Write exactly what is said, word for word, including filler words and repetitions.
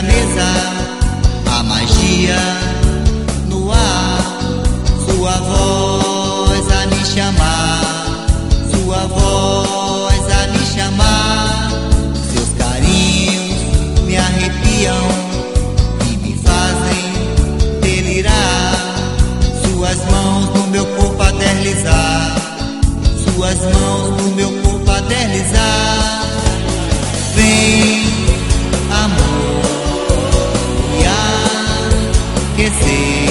mesa, a magia no ar, sua voz a me chamar, sua voz a me chamar. Seus carinhos me arrepiam e me fazem delirar. Suas mãos no meu corpo a deslizar, suas mãos no meu corpo a deslizar. Vem, amor, e aquecer